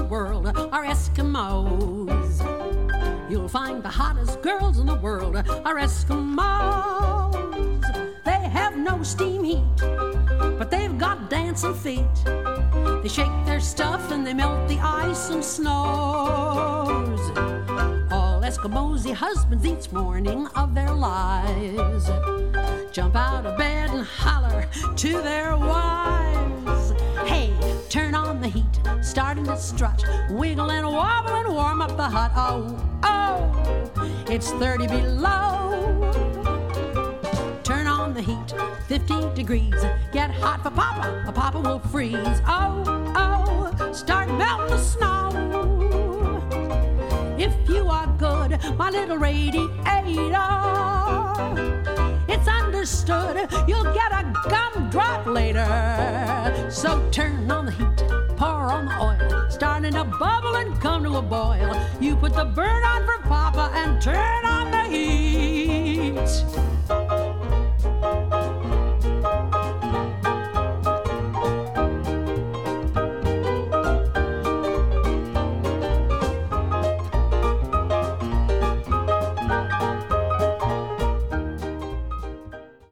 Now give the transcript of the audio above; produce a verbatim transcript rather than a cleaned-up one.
world are Eskimos. You'll find the hottest girls in the world are Eskimos. They have no steam heat, but they've got dancing feet. They shake their stuff and they melt the ice and snows. All Eskimos' husbands each morning of their lives jump out of bed and holler to their wives. Hey, turn on the heat, starting to strut, wiggle and wobble and warm up the hut. Oh, oh, it's thirty below. Turn on the heat, fifteen degrees. Get hot for Papa, or Papa will freeze. Oh, oh, start melting the snow. If you are good, my little radiator, it's understood you'll get a gumdrop later. So turn on the heat, pour on the oil, starting to bubble and come to a boil. You put the burn on for Papa and turn on the heat.